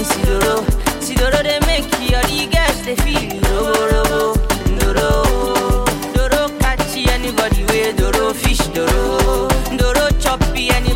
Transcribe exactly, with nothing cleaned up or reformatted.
me see Doro. See Doro they make you all the girls they feel robo robo. Doro, Doro catchy anybody way Doro fish Doro. Doro choppy anybody.